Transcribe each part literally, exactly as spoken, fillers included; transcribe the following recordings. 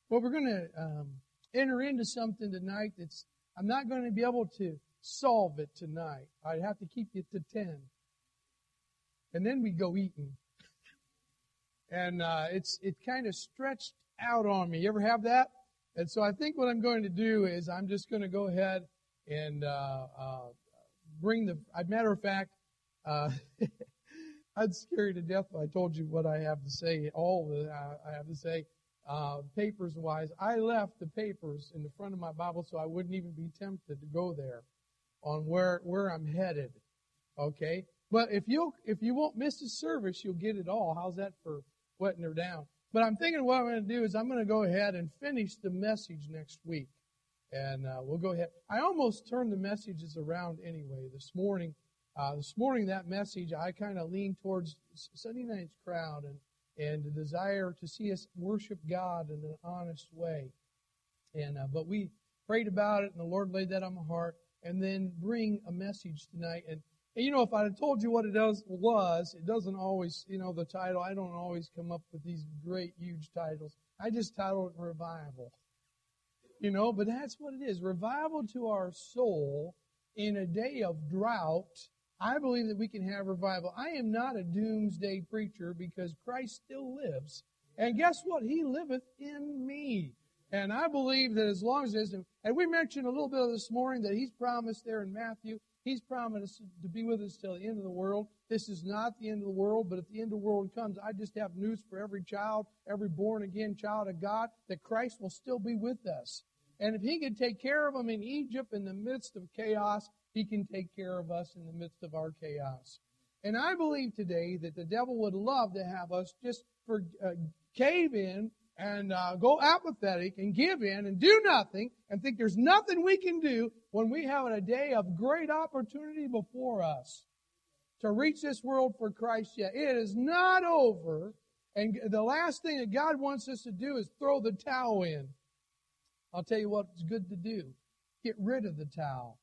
Well, we're going to um, enter into something tonight that's, I'm not going to be able to solve it tonight. I'd have to keep you to ten. And then we go eating. And uh, it's it kind of stretched out on me. You ever have that? And so I think what I'm going to do is I'm just going to go ahead and uh, uh, bring the, as a matter of fact, uh, I'd scare you to death if I told you what I have to say, all that I have to say, uh, papers-wise. I left the papers in the front of my Bible so I wouldn't even be tempted to go there on where, where I'm headed, okay? But if you if you won't miss the service, you'll get it all. How's that for wetting her down? But I'm thinking what I'm going to do is I'm going to go ahead and finish the message next week. And uh, we'll go ahead. I almost turned the messages around anyway. This morning, uh, this morning that message, I kind of leaned towards Sunday night's crowd and, and the desire to see us worship God in an honest way. And uh, But we prayed about it, and the Lord laid that on my heart, and then bring a message tonight. And And you know, if I had told you what it does, was, it doesn't always, you know, the title, I don't always come up with these great, huge titles. I just titled it Revival. You know, but that's what it is. Revival to our soul in a day of drought. I believe that we can have revival. I am not a doomsday preacher because Christ still lives. And guess what? He liveth in me. And I believe that as long as there's, and we mentioned a little bit of this morning that He's promised there in Matthew, He's promised to be with us till the end of the world. This is not the end of the world, but if the end of the world comes, I just have news for every child, every born-again child of God, that Christ will still be with us. And if He could take care of them in Egypt in the midst of chaos, He can take care of us in the midst of our chaos. And I believe today that the devil would love to have us just for, uh, cave in and uh, go apathetic and give in and do nothing and think there's nothing we can do when we have a day of great opportunity before us to reach this world for Christ yet. It is not over, and the last thing that God wants us to do is throw the towel in. I'll tell you what's good to do. Get rid of the towel.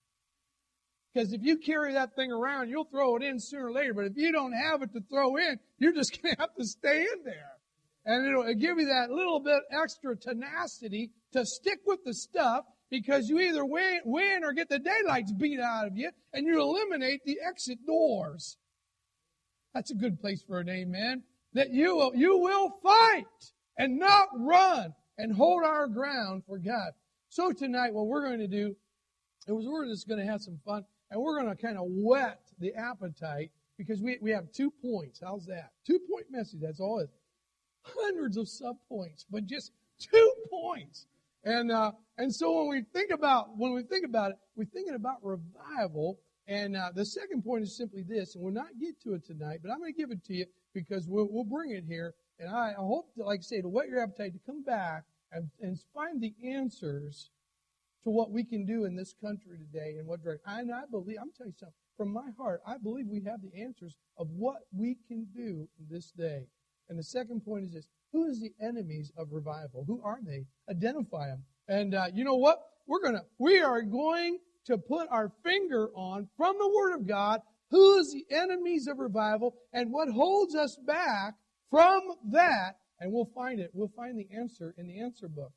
Because if you carry that thing around, you'll throw it in sooner or later, but if you don't have it to throw in, you're just going to have to stay in there. And it'll give you that little bit extra tenacity to stick with the stuff, because you either win, win or get the daylights beat out of you, and you eliminate the exit doors. That's a good place for an amen. That you will, you will fight and not run and hold our ground for God. So tonight what we're going to do is we're just going to have some fun, and we're going to kind of whet the appetite, because we, we have two points. How's that? Two-point message, that's all it is. Hundreds of sub-points, but just two points. And uh, and so when we think about when we think about it, we're thinking about revival. And uh, the second point is simply this, and we'll not get to it tonight, but I'm going to give it to you because we'll we'll bring it here. And I, I hope, to, like I say, to whet your appetite to come back and, and find the answers to what we can do in this country today and what direction. And I believe, I'm telling you something, from my heart, I believe we have the answers of what we can do in this day. And the second point is this: who is the enemies of revival? Who are they? Identify them. And uh, you know what? We're gonna, we are going to put our finger on, from the Word of God, who is the enemies of revival and what holds us back from that. And we'll find it. We'll find the answer in the answer book,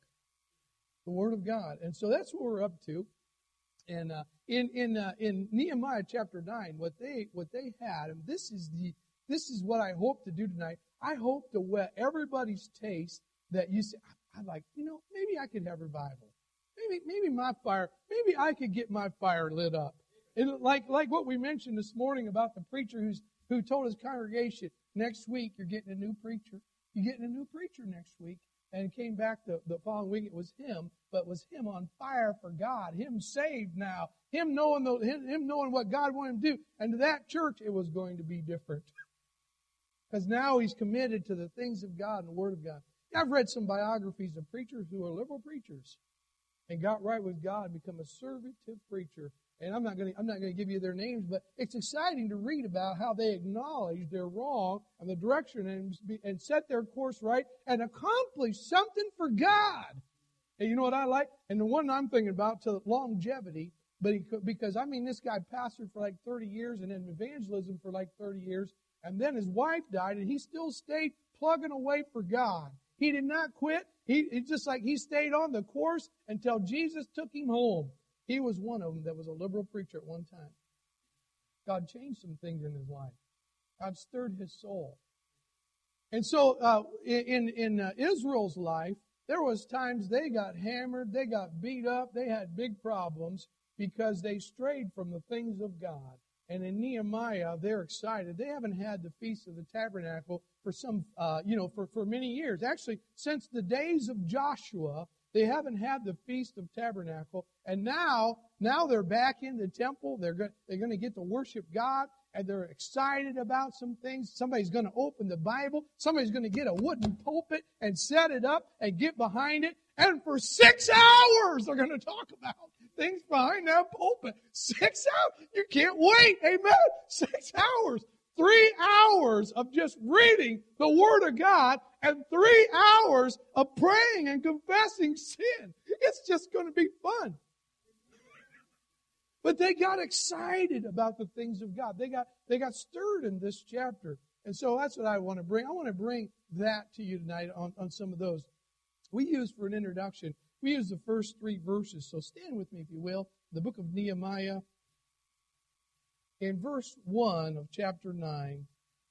the Word of God. And so that's what we're up to. And uh, in in uh, in Nehemiah chapter nine, what they what they had, and this is the this is what I hope to do tonight. I hope to whet everybody's taste that you say, I'd like, you know, maybe I could have revival. Maybe, maybe my fire, maybe I could get my fire lit up. It, like, like what we mentioned this morning about the preacher who's, who told his congregation, next week you're getting a new preacher. You're getting a new preacher next week. And it came back the, the following week, it was him, but it was him on fire for God, him saved now, him knowing the, him, him knowing what God wanted him to do. And to that church, it was going to be different. Because now he's committed to the things of God and the Word of God. I've read some biographies of preachers who are liberal preachers and got right with God and become a conservative preacher. And I'm not going to, I'm not going to give you their names, but it's exciting to read about how they acknowledge they're wrong and the direction and, and set their course right and accomplish something for God. And you know what I like? And the one I'm thinking about, to longevity, but he, because I mean, this guy pastored for like thirty years and in evangelism for like thirty years. And then his wife died, and he still stayed plugging away for God. He did not quit. He, it's just like he stayed on the course until Jesus took him home. He was one of them that was a liberal preacher at one time. God changed some things in his life. God stirred his soul. And so uh, in, in uh, Israel's life, there was times they got hammered, they got beat up, they had big problems because they strayed from the things of God. And in Nehemiah, they're excited. They haven't had the Feast of the Tabernacle for some, uh, you know, for, for many years. Actually, since the days of Joshua, they haven't had the Feast of Tabernacle. And now, now they're back in the temple. They're going, they're going to get to worship God. And they're excited about some things. Somebody's going to open the Bible. Somebody's going to get a wooden pulpit and set it up and get behind it. And for six hours, they're going to talk about things behind that pulpit. Six hours. You can't wait. Amen. Six hours. Three hours of just reading the Word of God and three hours of praying and confessing sin. It's just going to be fun. But they got excited about the things of God. They got, they got stirred in this chapter. And so that's what I want to bring. I want to bring that to you tonight on, on some of those. We use for an introduction, we use the first three verses. So stand with me, if you will. The book of Nehemiah. In verse one of chapter nine,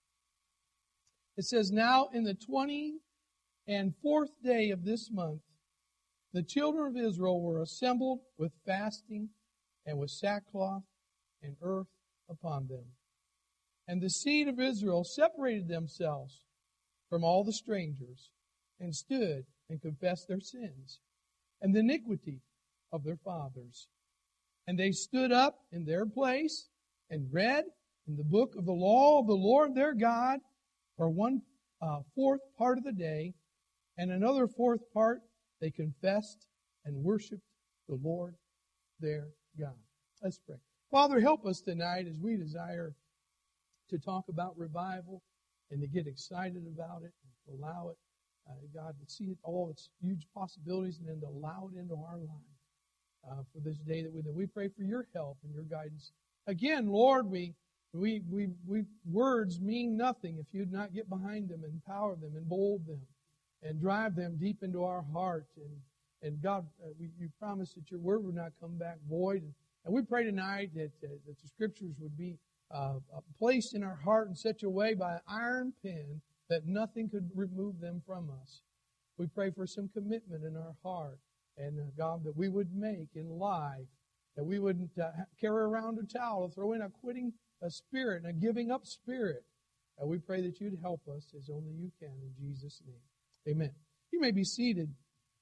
it says, "Now in the twenty and fourth day of this month, the children of Israel were assembled with fasting and with sackcloth and earth upon them. And the seed of Israel separated themselves from all the strangers, and stood and confessed their sins and the iniquity of their fathers. And they stood up in their place and read in the book of the law of the Lord their God for one uh, fourth part of the day, and another fourth part they confessed and worshiped the Lord their God." Let's pray. Father, help us tonight as we desire to talk about revival and to get excited about it and to allow it, uh, God, to see it, all its huge possibilities, and then to allow it into our lives uh, for this day that we that we pray for your help and your guidance. Again, Lord, we we we we words mean nothing if you do not get behind them, and empower them, and bold them, and drive them deep into our heart. And and God, uh, we, you promise that your word would not come back void. And, and we pray tonight that uh, that the scriptures would be uh, placed in our heart in such a way by an iron pen that nothing could remove them from us. We pray for some commitment in our heart, and uh, God, that we would make in life, that we wouldn't uh, carry around a towel, throw in a quitting a spirit and a giving up spirit. And we pray that you'd help us as only you can, in Jesus' name. Amen. You may be seated.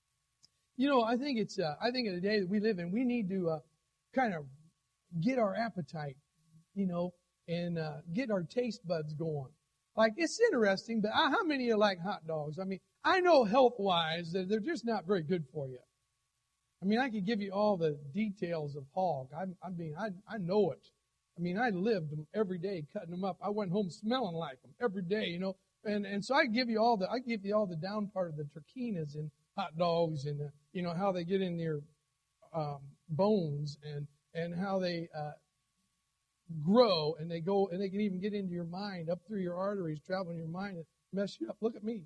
You know, I think it's, uh, I think in the day that we live in, we need to uh, kind of get our appetite, you know, and uh, get our taste buds going. Like, it's interesting, but how many of you like hot dogs? I mean, I know health-wise that they're just not very good for you. I mean, I could give you all the details of hog. I, I mean, I, I know it. I mean, I lived them every day cutting them up. I went home smelling like them every day, you know. And and so I give you all the I give you all the down part of the trichinas in hot dogs, and the, you know, how they get in your um, bones, and and how they uh, grow, and they go, and they can even get into your mind, up through your arteries, travel in your mind, and mess you up. Look at me.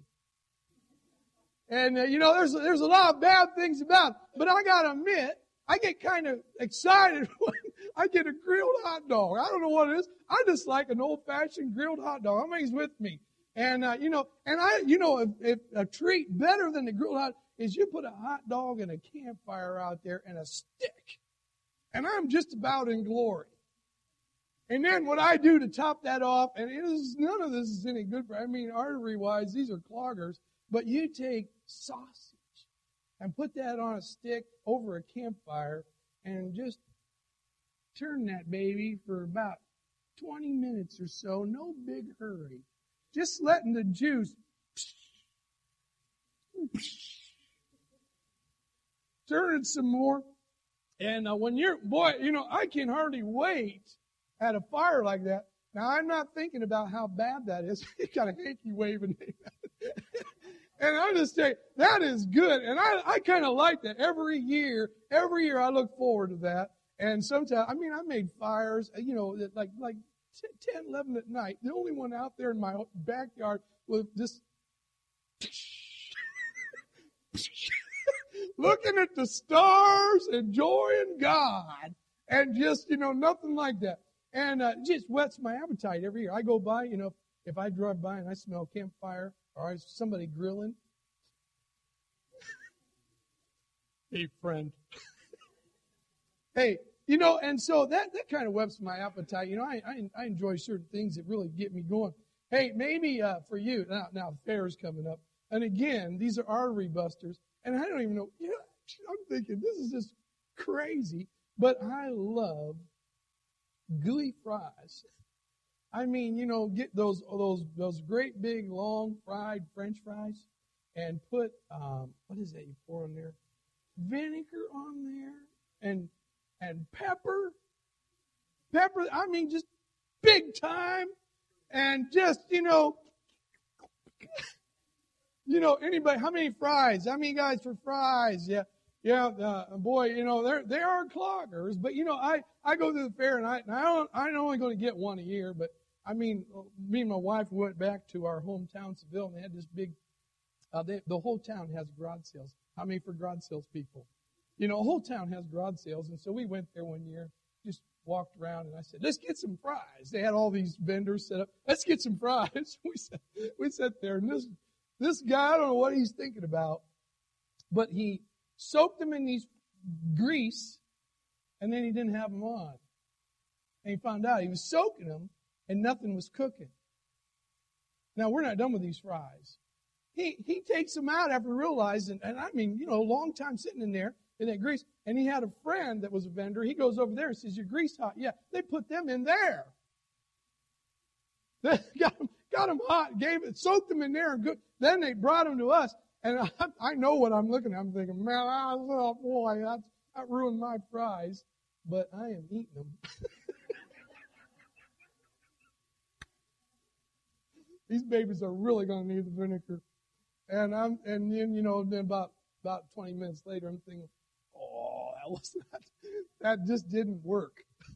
And uh, you know, there's there's a lot of bad things about it, but I gotta admit, I get kind of excited when I get a grilled hot dog. I don't know what it is. I just like an old-fashioned grilled hot dog. How many's with me? And, uh, you know, and I, you know, if, if a treat better than the grilled hot is you put a hot dog and a campfire out there and a stick. And I'm just about in glory. And then what I do to top that off, and it is, none of this is any good for, I mean, artery-wise, these are cloggers, but you take sausage and put that on a stick over a campfire and just turn that baby for about twenty minutes or so. No big hurry. Just letting the juice turn it some more. And uh, when you're, boy, you know, I can hardly wait at a fire like that. Now, I'm not thinking about how bad that is. You got a hanky waving. And I just say, that is good. And I, I kind of like that. Every year, every year I look forward to that. And sometimes, I mean, I made fires, you know, like like ten, eleven at night. The only one out there in my backyard was just, looking at the stars, enjoying God, and just, you know, nothing like that. And uh, it just whets my appetite every year. I go by, you know, if I drive by and I smell campfire or somebody grilling, hey, friend. Hey, you know, and so that, that kind of whets my appetite. You know, I, I I enjoy certain things that really get me going. Hey, maybe uh, for you, now, now the fair's coming up. And again, these are artery busters. And I don't even know, you know, I'm thinking, this is just crazy. But I love gooey fries. I mean, you know, get those those those great big long fried French fries and put, um, what is that you pour on there? Vinegar on there and and pepper. Pepper, I mean, just big time. And just, you know, you know, anybody, how many fries? How many guys for fries? Yeah. Yeah, uh, boy, you know, they're, they are cloggers, but you know, I, I go to the fair and I, and I don't, I'm only going to get one a year, but I mean, me and my wife went back to our hometown, Seville, and they had this big, uh, they, the whole town has garage sales. How many for garage sales people? You know, the whole town has garage sales, and so we went there one year, just walked around, and I said, let's get some fries. They had all these vendors set up. Let's get some fries. We sat, we sat there, and this, this guy, I don't know what he's thinking about, but he soaked them in these grease, and then he didn't have them on. And he found out he was soaking them, and nothing was cooking. Now, we're not done with these fries. He he takes them out after realizing, and I mean, you know, a long time sitting in there in that grease, and he had a friend that was a vendor. He goes over there and says, your grease hot? Yeah, they put them in there. They got them, got them hot, gave it, soaked them in there, and good. Then they brought them to us. And I, I know what I'm looking at. I'm thinking, man, oh boy, that, that ruined my fries. But I am eating them. These babies are really going to need the vinegar. And I'm, and then, you know, then about, about twenty minutes later, I'm thinking, oh, that was not, that just didn't work.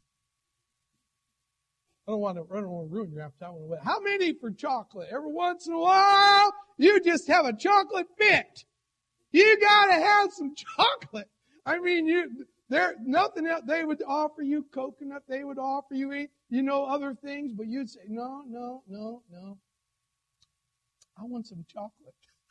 I don't want to, I don't want to ruin your appetite. How many for chocolate? Every once in a while, you just have a chocolate fit. You got to have some chocolate. I mean, you there nothing else. They would offer you coconut. They would offer you, you know, other things, but you'd say, no, no, no, no. I want some chocolate.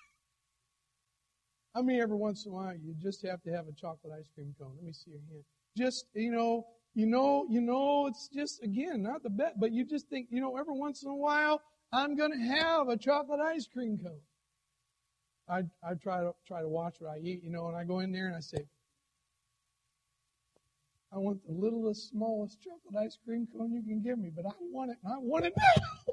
I mean, every once in a while, you just have to have a chocolate ice cream cone. Let me see your hand. Just, you know, you know, you know, it's just, again, not the best, but you just think, you know, every once in a while, I'm going to have a chocolate ice cream cone. I I try to try to watch what I eat, you know, and I go in there and I say, I want the littlest, smallest chocolate ice cream cone you can give me, but I want it, and I want it now.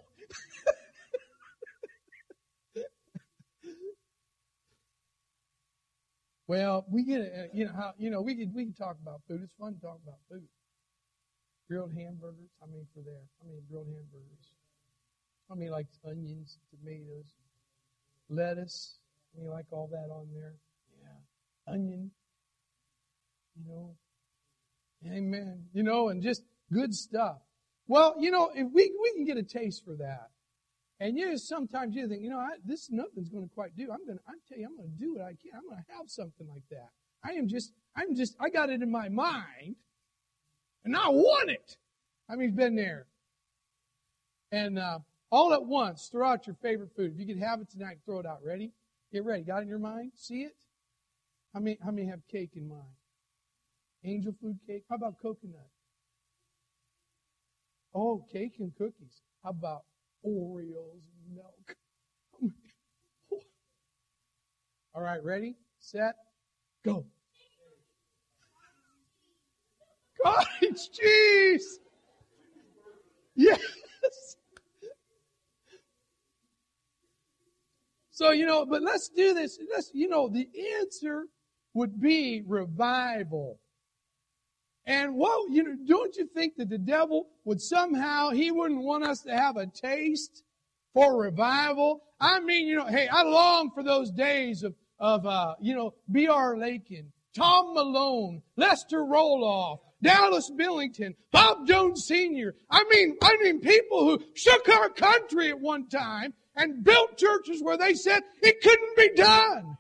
Well, we get it, you know how you know we could we can talk about food. It's fun to talk about food. Grilled hamburgers. How many for there? How many grilled hamburgers? How many like onions, tomatoes, lettuce? How many like all that on there? Yeah, onion. You know, amen. You know, and just good stuff. Well, you know, if we we can get a taste for that. And you know, sometimes you think, you know, I, this nothing's going to quite do. I'm going to, I tell you, I'm going to do what I can. I'm going to have something like that. I am just, I'm just, I got it in my mind, and I want it. I mean, been there. And uh, all at once, throw out your favorite food. If you could have it tonight, throw it out. Ready? Get ready. Got it in your mind? See it? How many, how many have cake in mind? Angel food cake? How about coconut? Oh, cake and cookies. How about Oreos and milk? All right, ready, set, go. Cottage cheese. Yes. So, you know, but let's do this. Let's, you know, the answer would be revival. And what, you know, don't you think that the devil would somehow, he wouldn't want us to have a taste for revival? I mean, you know, hey, I long for those days of, of uh, you know, B R Lakin, Tom Malone, Lester Roloff, Dallas Billington, Bob Jones Senior I mean, I mean, people who shook our country at one time and built churches where they said it couldn't be done.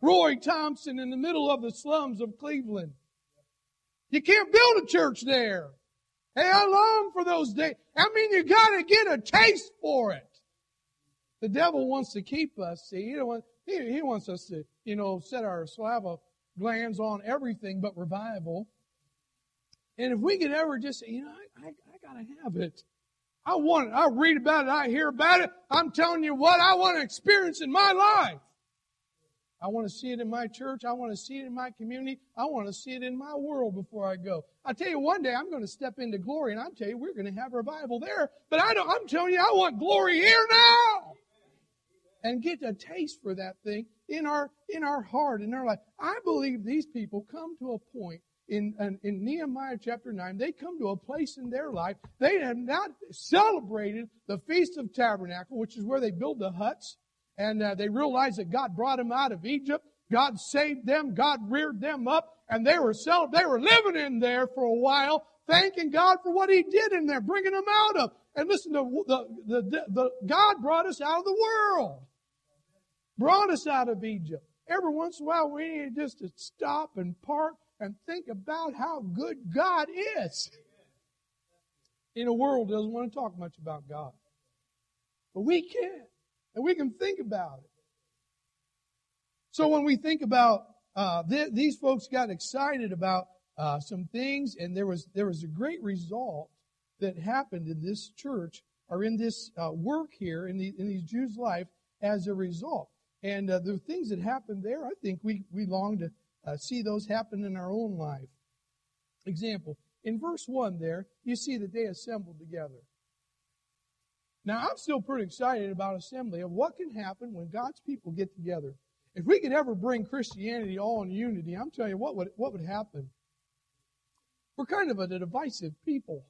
Roy Thompson in the middle of the slums of Cleveland. You can't build a church there. Hey, I long for those days. I mean, you got to get a taste for it. The devil wants to keep us. See, he, don't want, he, he wants us to, you know, set our slava glands on everything but revival. And if we could ever just say, you know, I, I, I got to have it. I want it. I read about it. I hear about it. I'm telling you what I want to experience in my life. I want to see it in my church. I want to see it in my community. I want to see it in my world before I go. I tell you, one day I'm going to step into glory, and I'll tell you, we're going to have revival there. But I don't, I'm telling you, I want glory here now. And get a taste for that thing in our in our heart, in our life. I believe these people come to a point in, in, in Nehemiah chapter nine, they come to a place in their life, they have not celebrated the Feast of Tabernacle, which is where they build the huts, and uh, they realized that God brought them out of Egypt, God saved them, God reared them up, and they were cel- they were living in there for a while, thanking God for what He did in there, bringing them out of. And listen, the, the, the, the, the God brought us out of the world. Brought us out of Egypt. Every once in a while, we need just to stop and park and think about how good God is. In a world that doesn't want to talk much about God. But we can. And we can think about it. So when we think about, uh, th- these folks got excited about uh, some things, and there was there was a great result that happened in this church, or in this uh, work here, in, the, in these Jews' life, as a result. And uh, the things that happened there, I think we, we long to uh, see those happen in our own life. Example, in verse one there, you see that they assembled together. Now, I'm still pretty excited about assembly, of what can happen when God's people get together. If we could ever bring Christianity all in unity, I'm telling you what would, what would happen. We're kind of a divisive people.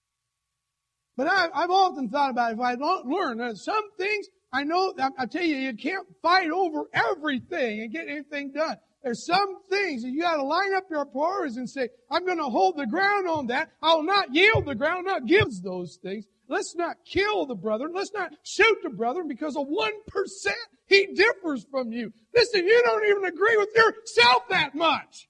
But I, I've often thought about it, if I don't learn that some things, I know, I tell you, you can't fight over everything and get anything done. There's some things that you got to line up your priorities and say, I'm going to hold the ground on that. I'll not yield the ground, not give those things. Let's not kill the brother. Let's not shoot the brother because of one percent he differs from you. Listen, you don't even agree with yourself that much.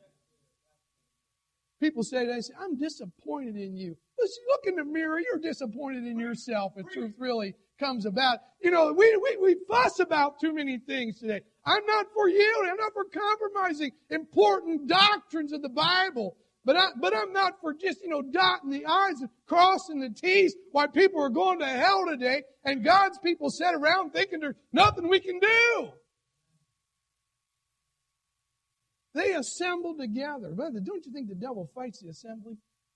People say, they say, I'm disappointed in you. Listen, look in the mirror. You're disappointed in yourself if truth really comes about. You know, we, we, we fuss about too many things today. I'm not for yielding. I'm not for compromising important doctrines of the Bible. But, I, but I'm not for just, you know, dotting the I's and crossing the T's while people are going to hell today and God's people sit around thinking there's nothing we can do. They assembled together. Brother, don't you think the devil fights the assembly?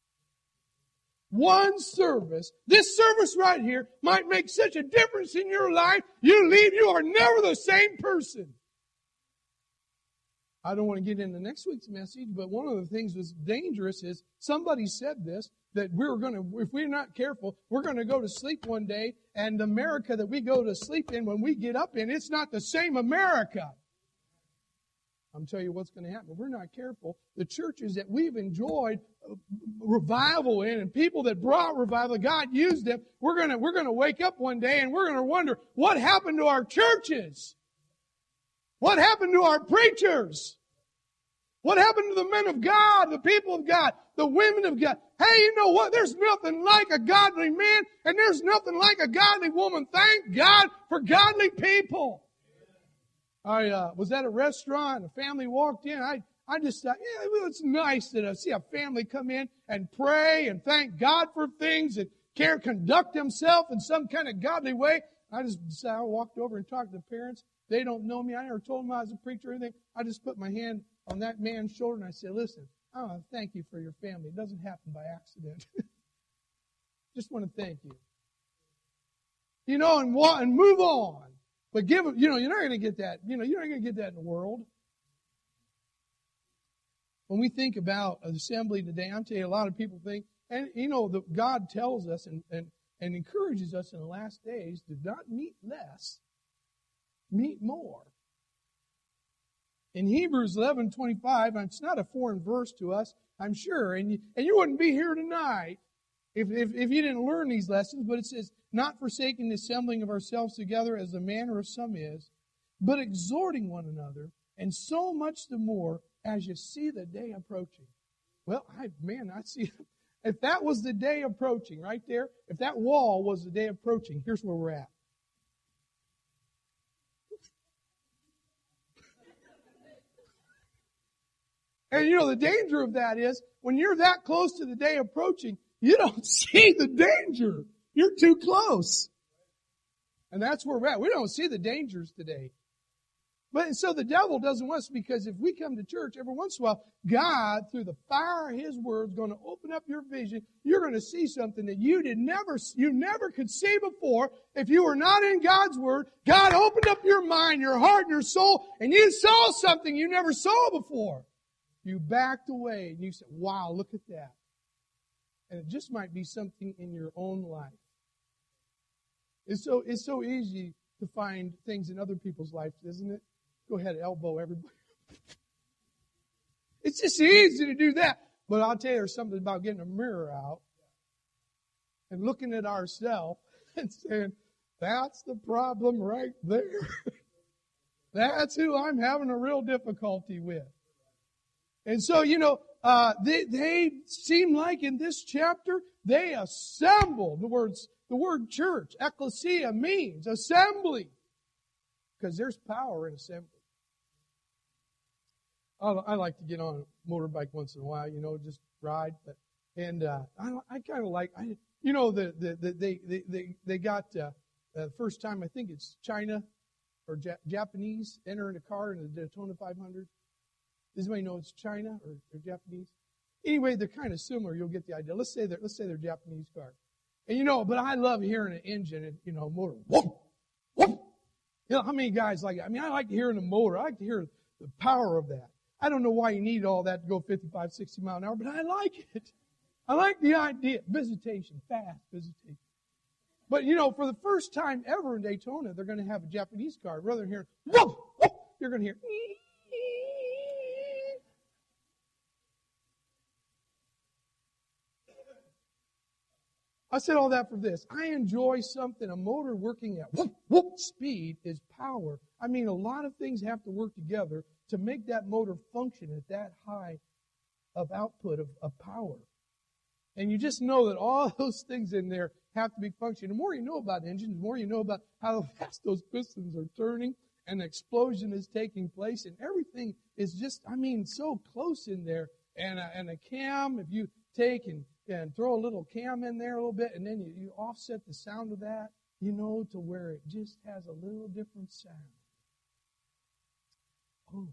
One service, this service right here might make such a difference in your life. You leave, you are never the same person. I don't want to get into next week's message, but one of the things that's dangerous is somebody said this, that we're going to, if we're not careful, we're going to go to sleep one day, and the America that we go to sleep in, when we get up in, it's not the same America. I'm telling you what's going to happen. If we're not careful, the churches that we've enjoyed revival in, and people that brought revival, God used them, we're going to, we're going to wake up one day and we're going to wonder, what happened to our churches? What happened to our preachers? What happened to the men of God, the people of God, the women of God? Hey, you know what? There's nothing like a godly man, and there's nothing like a godly woman. Thank God for godly people. I uh, was at a restaurant, a family walked in. I, I just thought, yeah, well, it's nice that I see a family come in and pray and thank God for things and care, conduct themselves in some kind of godly way. I just decided, I walked over and talked to the parents. They don't know me. I never told them I was a preacher or anything. I just put my hand on that man's shoulder and I said, listen, I want to thank you for your family. It doesn't happen by accident. Just want to thank you. You know, and, and move on. But give, you know, you're not going to get that. You know, you're not going to get that in the world. When we think about an assembly today, I'm telling you, a lot of people think, and you know, the, God tells us and, and, and encourages us in the last days to not meet less, meet more. In Hebrews eleven twenty-five, and it's not a foreign verse to us, I'm sure, and you, and you wouldn't be here tonight if, if, if you didn't learn these lessons, but it says, not forsaking the assembling of ourselves together as the manner of some is, but exhorting one another, And so much the more as you see the day approaching. Well, I, man, I see, if that was the day approaching right there, if that wall was the day approaching, here's where we're at. And you know, the danger of that is, when you're that close to the day approaching, you don't see the danger. You're too close. And that's where we're at. We don't see the dangers today. But so the devil doesn't want us, because if we come to church every once in a while, God, through the fire of His Word, is going to open up your vision. You're going to see something that you did never, you never could see before. If you were not in God's Word, God opened up your mind, your heart, and your soul, and you saw something you never saw before. You backed away and you said, wow, look at that. And it just might be something in your own life. It's so, it's so easy to find things in other people's lives, isn't it? Go ahead, elbow everybody. It's just easy to do that. But I'll tell you, there's something about getting a mirror out and looking at ourselves and saying, that's the problem right there. That's who I'm having a real difficulty with. And so, you know, uh, they, they seem like in this chapter, they assembled. The words, the word church, ecclesia, means assembly. Because there's power in assembly. I, I like to get on a motorbike once in a while, you know, just ride. But and uh, I, I kind of like, I, you know, the, the, the they they they they got uh, the first time, I think it's China or ja- Japanese entering a car in the Daytona five hundred. Does anybody know it's China or, or Japanese? Anyway, they're kind of similar. You'll get the idea. Let's say they're let's say they're Japanese cars. And you know, but I love hearing an engine and, you know, motor. Whoop, whoop. You know, how many guys like it? I mean, I like hearing the motor. I like to hear the power of that. I don't know why you need all that to go fifty-five, sixty mile an hour, but I like it. I like the idea. Visitation, fast visitation. But, you know, for the first time ever in Daytona, they're going to have a Japanese car. Rather than hearing, whoop, whoop, you're going to hear, ee. I said all that for this. I enjoy something, a motor working at whoop, whoop speed is power. I mean, a lot of things have to work together to make that motor function at that high of output of, of power. And you just know that all those things in there have to be functioning. The more you know about engines, the more you know about how fast those pistons are turning, and the explosion is taking place, and everything is just, I mean, so close in there. And a, and a cam, if you take and and throw a little cam in there a little bit, and then you, you offset the sound of that, you know, to where it just has a little different sound. Oh.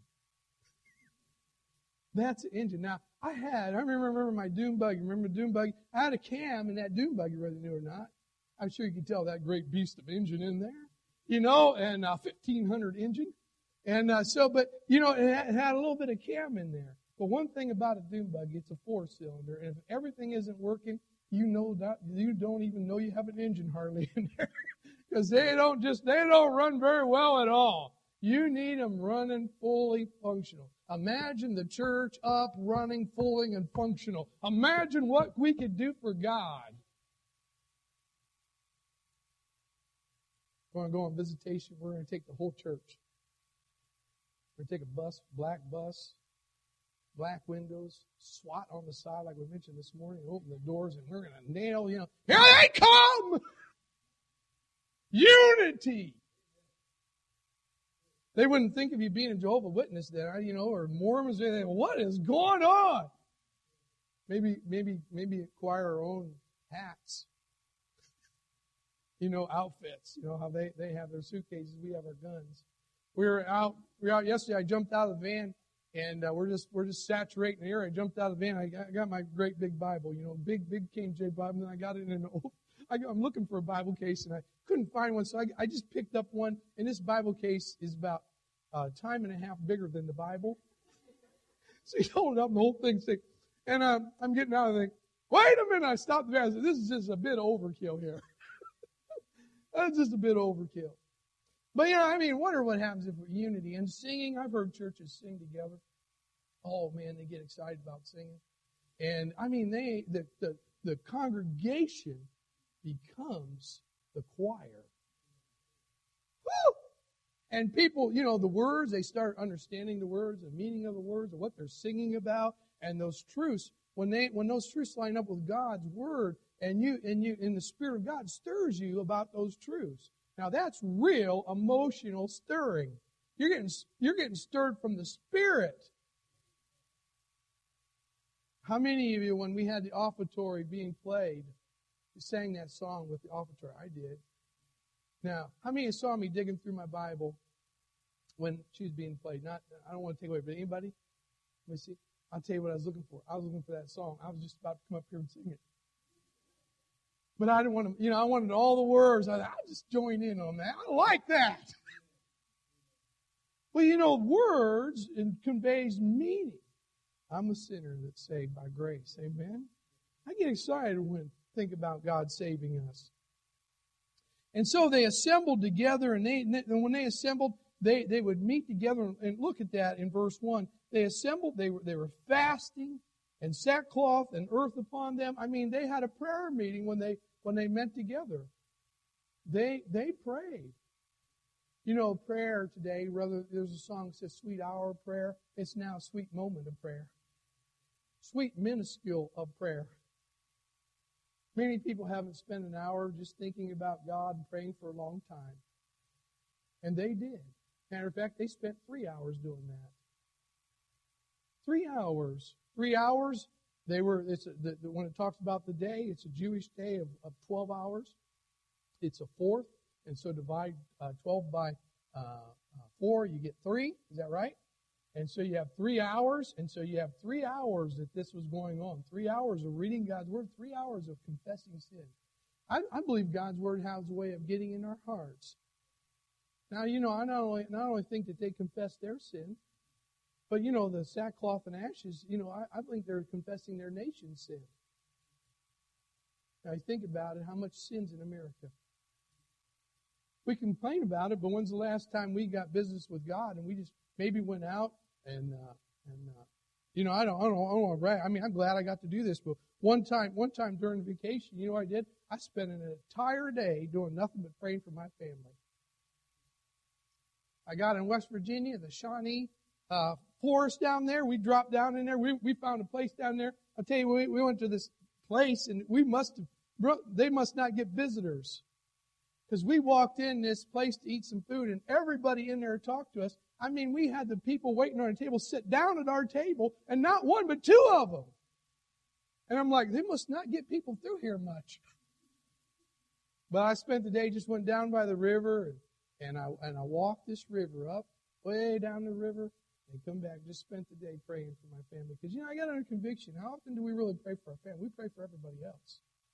That's an engine. Now, I had, I remember, remember my dune buggy. Remember the dune buggy? I had a cam in that dune buggy, whether you knew or not. I'm sure you can tell that great beast of engine in there. You know, and a fifteen hundred engine. And uh, so, but, you know, it had, it had a little bit of cam in there. But one thing about a dune buggy, it's a four-cylinder, and if everything isn't working, you know that you don't even know you have an engine hardly in there, because they don't just they don't run very well at all. You need them running fully functional. Imagine the church up, running, fully, and functional. Imagine what we could do for God. We're going to go on visitation. We're going to take the whole church. We're going to take a bus, black bus. Black windows, SWAT on the side, like we mentioned this morning, open the doors, and we're going to nail, you know, here they come! Unity! They wouldn't think of you being a Jehovah's Witness there, you know, or Mormons, or anything. What is going on? Maybe, maybe, maybe acquire our own hats. You know, outfits. You know how they, they have their suitcases, we have our guns. We were out, we were out yesterday, I jumped out of the van. And uh, we're just we're just saturating the air. I jumped out of the van. I got, I got my great big Bible, you know, big big King James Bible. And I got it in an old. I, I'm looking for a Bible case, and I couldn't find one, so I, I just picked up one. And this Bible case is about a uh, time and a half bigger than the Bible. So you hold it up, and the whole thing's thick. And uh, I'm getting out of the thing. Wait a minute! I stopped the van. I said, "This is just a bit overkill here. That's just a bit overkill." But, you know, I mean, wonder what happens if we're unity. And singing, I've heard churches sing together. Oh, man, they get excited about singing. And, I mean, they the, the, the congregation becomes the choir. Woo! And people, you know, the words, they start understanding the words, the meaning of the words, and what they're singing about, and those truths. When they, when those truths line up with God's word, and you, and you, and the Spirit of God stirs you about those truths. Now that's real emotional stirring. You're getting, you're getting stirred from the Spirit. How many of you, when we had the offertory being played, you sang that song with the offertory? I did. Now, how many of you saw me digging through my Bible when she was being played? Not, I don't want to take away, but anybody? Let me see. I'll tell you what I was looking for. I was looking for that song. I was just about to come up here and sing it. But I didn't want to, you know, I wanted all the words. I thought, I'll just join in on that. I like that. Well, you know, words it conveys meaning. I'm a sinner that's saved by grace. Amen? I get excited when I think about God saving us. And so they assembled together, and, they, and when they assembled, they, they would meet together. And look at that in verse one. They assembled, they were, they were fasting, and sackcloth and earth upon them. I mean, they had a prayer meeting when they when they met together. They they prayed. You know, prayer today, rather, there's a song that says sweet hour of prayer. It's now a sweet moment of prayer. Sweet minuscule of prayer. Many people haven't spent an hour just thinking about God and praying for a long time. And they did. Matter of fact, they spent three hours doing that. Three hours. Three hours. They were. It's a, the, the, when it talks about the day, it's a Jewish day of, of twelve hours. It's a fourth, and so divide uh, twelve by uh, uh, four, you get three. Is that right? And so you have three hours, and so you have three hours that this was going on. Three hours of reading God's Word, three hours of confessing sin. I, I believe God's Word has a way of getting in our hearts. Now, you know, I not only not only think that they confess their sin, but, you know, the sackcloth and ashes, you know, I, I think they're confessing their nation's sin. Now, you think about it, how much sin's in America. We complain about it, but when's the last time we got business with God and we just maybe went out and, uh, and uh, you know, I don't, I don't, I don't want to brag. I mean, I'm glad I got to do this, but one time, one time during vacation, you know what I did? I spent an entire day doing nothing but praying for my family. I got in West Virginia, the Shawnee uh, forest down there. We dropped down in there. We we found a place down there. I'll tell you, we, we went to this place, and we must have, they must not get visitors. Because we walked in this place to eat some food, and everybody in there talked to us. I mean, we had the people waiting on our table sit down at our table, and not one, but two of them. And I'm like, they must not get people through here much. But I spent the day, just went down by the river, and, and I and I walked this river up, way down the river, and come back, just spent the day praying for my family. Because, you know, I got under conviction. How often do we really pray for our family? We pray for everybody else.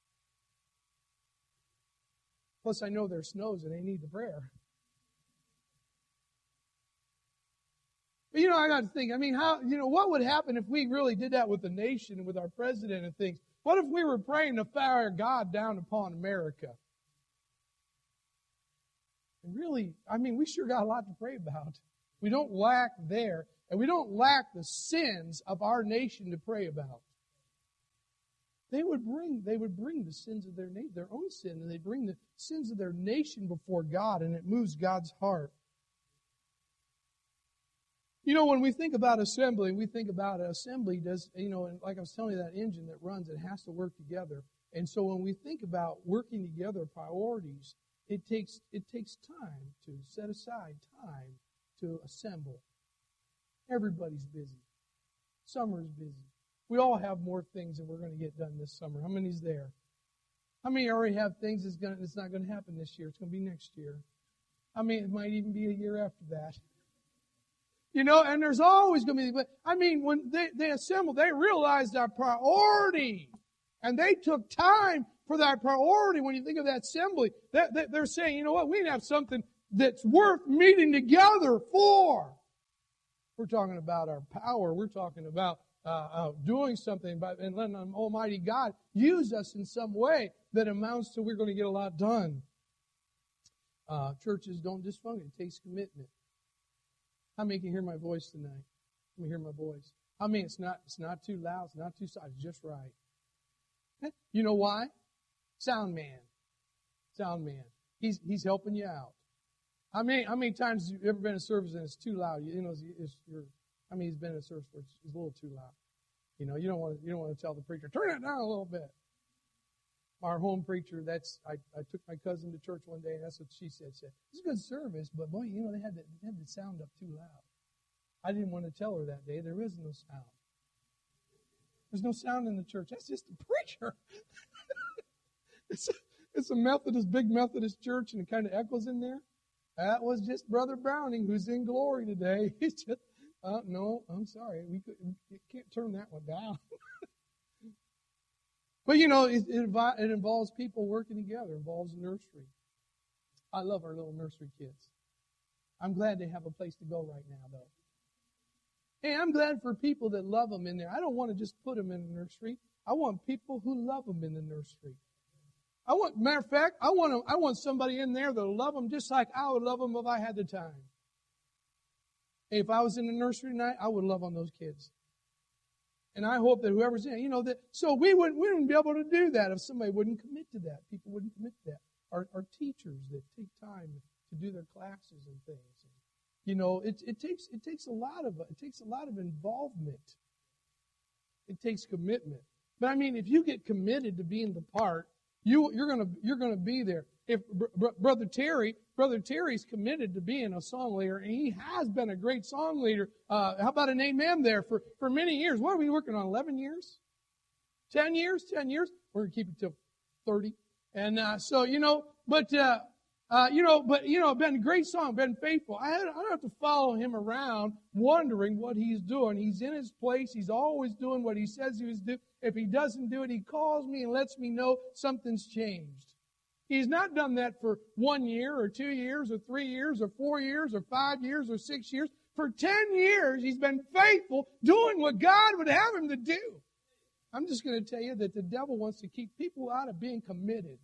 Plus, I know there's snows and they need the prayer. But, you know, I got to think, I mean, how, you know, what would happen if we really did that with the nation and with our president and things? What if we were praying to fire God down upon America? And really, I mean, we sure got a lot to pray about. We don't lack there, and we don't lack the sins of our nation to pray about. They would bring, they would bring the sins of their na- their own sin, and they bring the sins of their nation before God, and it moves God's heart. You know, when we think about assembly, we think about assembly does, you know, and like I was telling you, that engine that runs, it has to work together. And so when we think about working together priorities, it takes it takes time to set aside time to assemble. Everybody's busy. Summer's busy. We all have more things that we're going to get done this summer. How many's there? How many already have things that's, going to, that's not going to happen this year? It's going to be next year. I mean, it might even be a year after that. You know, and there's always going to be, but I mean, when they, they assembled, they realized our priority. And they took time for that priority. When you think of that assembly, that, that they're saying, you know what, we need to have something that's worth meeting together for. We're talking about our power. We're talking about uh, uh, doing something by, and letting Almighty God use us in some way that amounts to we're going to get a lot done. Uh, churches don't just function. It takes commitment. How many can hear my voice tonight? Let me hear my voice. I mean, it's not it's not too loud. It's not too soft. It's just right. You know why? Sound man. Sound man. He's he's helping you out. How many, how many times have you ever been in a service and it's too loud? You know, it's, it's, you're, I mean, he's been in a service where it's, it's a little too loud. You know, you don't want to, you don't want to tell the preacher, turn it down a little bit. Our home preacher, that's, I, I took my cousin to church one day, and that's what she said. Said, it's a good service, but boy, you know, they had, the, they had the sound up too loud. I didn't want to tell her that day, there is no sound. There's no sound in the church. That's just the preacher. it's, a, it's a Methodist, big Methodist church, and it kind of echoes in there. That was just Brother Browning, who's in glory today. He's just, uh, no, I'm sorry. We, could, we can't turn that one down. But, you know, it, it, it involves people working together. It involves nursery. I love our little nursery kids. I'm glad they have a place to go right now, though. Hey, I'm glad for people that love them in there. I don't want to just put them in the nursery. I want people who love them in the nursery. I want, matter of fact, I want them, I want somebody in there that'll love them just like I would love them if I had the time. Hey, if I was in the nursery tonight, I would love on those kids. And I hope that whoever's in, you know, that so we wouldn't we wouldn't be able to do that if somebody wouldn't commit to that. People wouldn't commit to that. Our, our teachers that take time to do their classes and things. You know, it it takes it takes a lot of it takes a lot of involvement. It takes commitment. But I mean, if you get committed to being the part, you you're gonna you're gonna be there. If br- brother Terry, brother Terry's committed to being a song leader, and he has been a great song leader. Uh, how about an amen there for, for many years? What are we working on? Eleven years, ten years, ten years. We're gonna keep it till thirty. And uh, so you know, but uh, uh, you know, but you know, been a great song, been faithful. I had, I don't have to follow him around wondering what he's doing. He's in his place. He's always doing what he says he was doing. If he doesn't do it, he calls me and lets me know something's changed. He's not done that for one year or two years or three years or four years or five years or six years. For ten years, he's been faithful doing what God would have him to do. I'm just going to tell you that the devil wants to keep people out of being committed.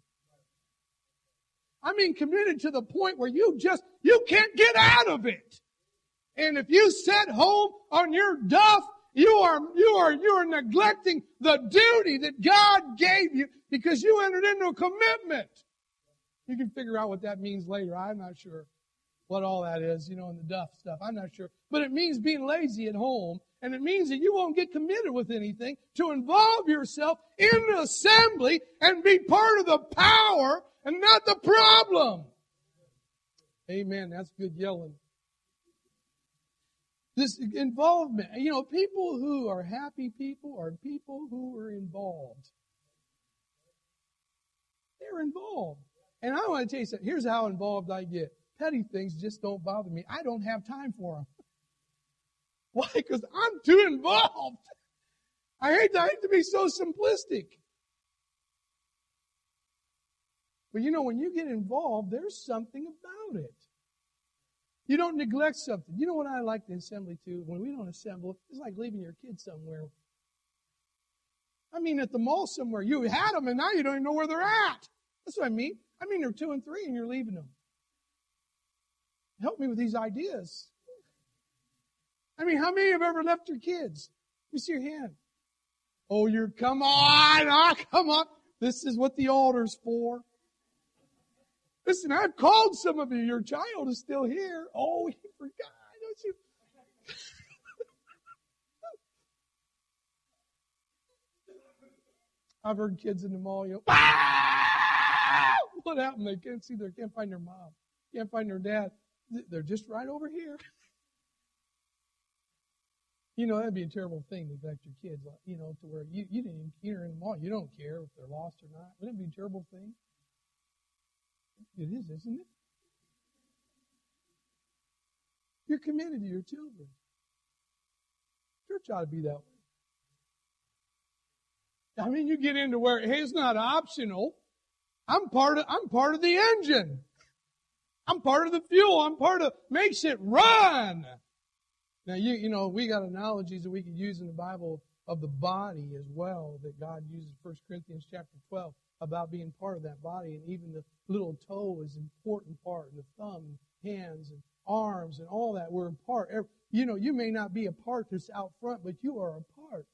I mean committed to the point where you just, you can't get out of it. And if you sit home on your duff, you are, you are, you are neglecting the duty that God gave you because you entered into a commitment. You can figure out what that means later. I'm not sure what all that is, you know, in the duff stuff. I'm not sure. But it means being lazy at home. And it means that you won't get committed with anything to involve yourself in the assembly and be part of the power and not the problem. Amen. That's good yelling. This involvement, you know, people who are happy people are people who are involved. They're involved. And I want to tell you something. Here's how involved I get. Petty things just don't bother me. I don't have time for them. Why? Because I'm too involved. I hate, I hate to be so simplistic. But you know, when you get involved, there's something about it. You don't neglect something. You know what I like the assembly too? When we don't assemble, it's like leaving your kids somewhere. I mean, at the mall somewhere, you had them and now you don't even know where they're at. That's what I mean. I mean, they're two and three and you're leaving them. Help me with these ideas. I mean, how many have ever left your kids? Let me see your hand. Oh, you're, come on, ah, come on. This is what the altar's for. Listen, I've called some of you. Your child is still here. Oh, you forgot, don't you? I've heard kids in the mall, you know, ah! What happened? They can't see their, can't find their mom. Can't find their dad. They're just right over here. You know, that'd be a terrible thing to neglect your kids, you know, to where you, you didn't hear in the mall. You don't care if they're lost or not. Wouldn't it be a terrible thing? It is, isn't it? You're committed to your children. Church ought to be that way. I mean, you get into where, hey, it's not optional. I'm part of, I'm part of the engine. I'm part of the fuel. I'm part of, makes it run. Now, you, you know, we got analogies that we could use in the Bible of the body as well that God uses in First Corinthians chapter twelve about being part of that body. And even the little toe is an important part. And the thumb, and hands, and arms, and all that. We're a part. You know, you may not be a part that's out front, but you are a part.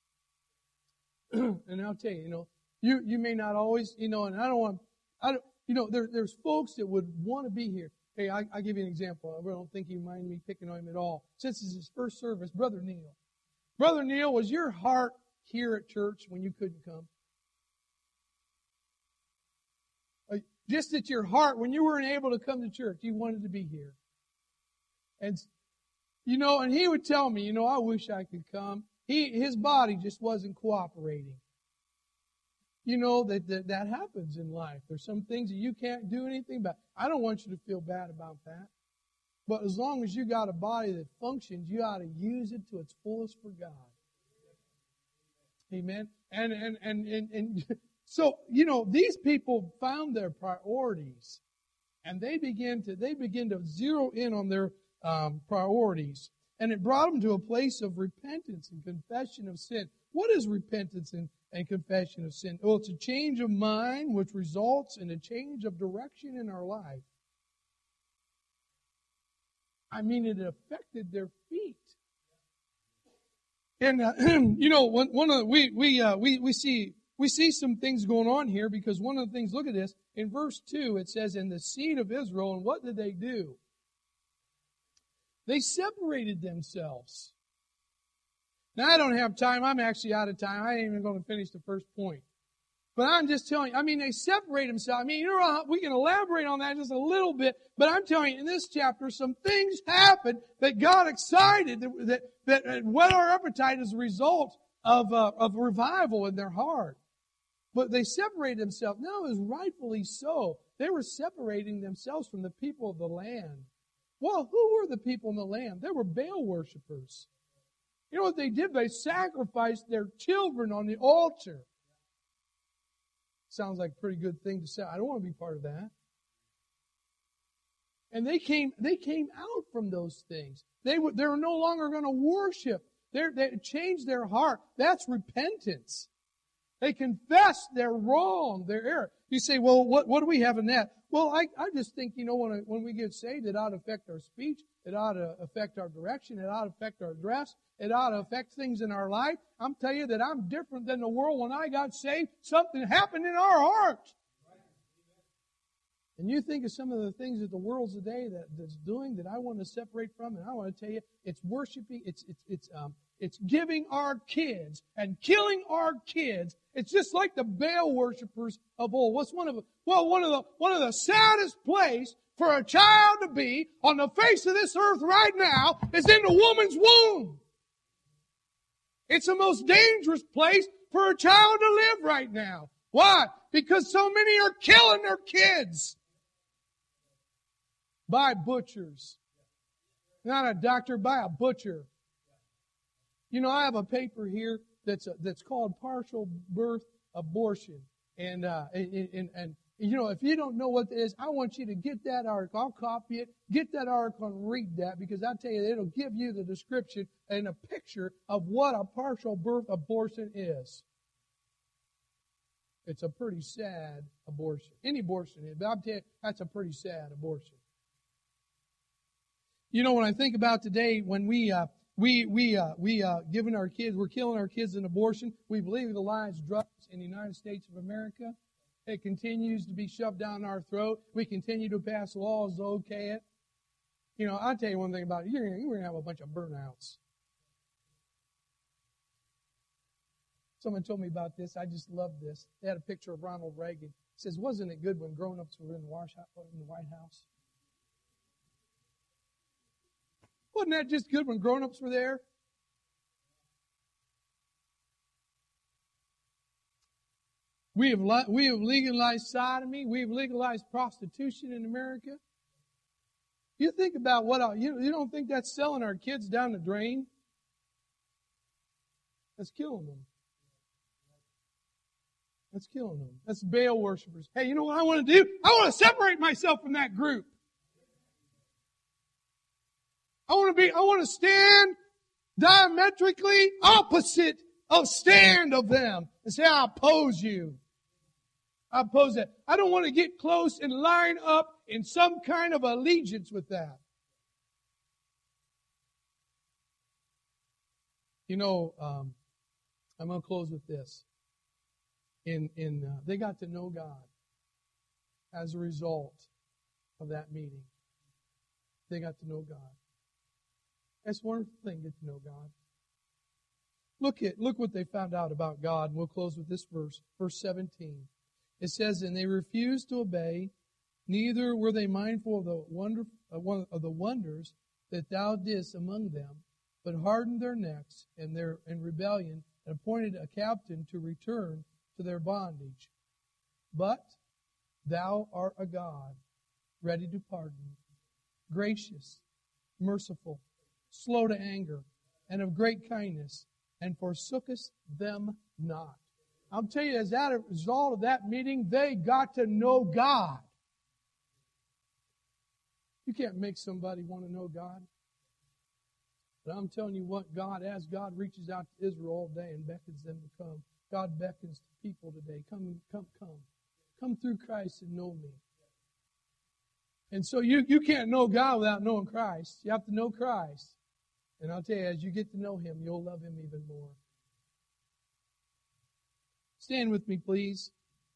And I'll tell you, you know, you, you may not always, you know, and I don't want, I don't, you know, there, there's folks that would want to be here. Hey, I, I'll give you an example. I don't think you mind me picking on him at all. Since it's his first service, Brother Neil. Brother Neil, was your heart here at church when you couldn't come? Just at your heart, when you weren't able to come to church, you wanted to be here. And, you know, and he would tell me, you know, I wish I could come. He, his body just wasn't cooperating. You know, that, that that happens in life. There's some things that you can't do anything about. I don't want you to feel bad about that. But as long as you got a body that functions, you ought to use it to its fullest for God. Amen. And, and, and, and, and so, you know, these people found their priorities, and they began to they begin to zero in on their um, priorities, and it brought them to a place of repentance and confession of sin. What is repentance and, and confession of sin? Well, it's a change of mind which results in a change of direction in our life. I mean, it affected their feet. And uh, you know, one, one of the, we we uh, we we see. We see some things going on here because one of the things, look at this, in verse two it says, in the seed of Israel, and what did they do? They separated themselves. Now I don't have time, I'm actually out of time, I ain't even going to finish the first point. But I'm just telling you, I mean, they separate themselves. I mean, you know, we can elaborate on that just a little bit, but I'm telling you, in this chapter, some things happened that got excited, that, that, that whet our appetite as a result of, uh, of revival in their heart. But they separated themselves. No, it was rightfully so. They were separating themselves from the people of the land. Well, who were the people in the land? They were Baal worshipers. You know what they did? They sacrificed their children on the altar. Sounds like a pretty good thing to say. I don't want to be part of that. And they came, they came out from those things. They were, they were no longer going to worship. They're, they changed their heart. That's repentance. They confess their wrong, their error. You say, well, what, what do we have in that? Well, I, I just think, you know, when, I, when we get saved, it ought to affect our speech. It ought to affect our direction. It ought to affect our dress. It ought to affect things in our life. I'm telling you that I'm different than the world. When I got saved, something happened in our heart. And you think of some of the things that the world today that, that's doing that I want to separate from, and I want to tell you, it's worshiping, it's it's it's um it's giving our kids and killing our kids. It's just like the Baal worshipers of old. What's one of them? Well, one of the one of the saddest place for a child to be on the face of this earth right now is in the woman's womb. It's the most dangerous place for a child to live right now. Why? Because so many are killing their kids. By butchers. Not a doctor, by a butcher. You know, I have a paper here that's a, that's called Partial Birth Abortion. And, uh, and, and, and, you know, if you don't know what it is, I want you to get that article. I'll copy it. Get that article and read that, because I tell you, it'll give you the description and a picture of what a partial birth abortion is. It's a pretty sad abortion. Any abortion is, but I'll tell you, that's a pretty sad abortion. You know, when I think about today, when we uh, we we uh, we uh, giving our kids, we're killing our kids in abortion. We've legalized drugs in the United States of America. It continues to be shoved down our throat. We continue to pass laws to okay it. You know, I'll tell you one thing about it. You're going you're to have a bunch of burnouts. Someone told me about this. I just love this. They had a picture of Ronald Reagan. It says, wasn't it good when grown-ups were in the White House? Wasn't that just good when grown-ups were there? We have we have legalized sodomy. We have legalized prostitution in America. You think about what you you don't think that's selling our kids down the drain? That's killing them. That's killing them. That's Baal worshipers. Hey, you know what I want to do? I want to separate myself from that group. I want to be, I want to stand diametrically opposite of stand of them and say, I oppose you. I oppose that. I don't want to get close and line up in some kind of allegiance with that. You know, um, I'm going to close with this. In in uh, they got to know God as a result of that meeting. They got to know God. That's a wonderful thing, get to know God. Look at look what they found out about God, and we'll close with this verse, verse seventeen. It says, "And they refused to obey, neither were they mindful of the wonder of the wonders that thou didst among them, but hardened their necks in their in rebellion, and appointed a captain to return to their bondage. But thou art a God, ready to pardon, gracious, merciful, slow to anger, and of great kindness, and forsookest them not." I'll tell you, as a result of that meeting, they got to know God. You can't make somebody want to know God. But I'm telling you what, God, as God reaches out to Israel all day and beckons them to come, God beckons to people today. Come, come, come. Come through Christ and know me. And so you, you can't know God without knowing Christ. You have to know Christ. And I'll tell you, as you get to know Him, you'll love Him even more. Stand with me, please.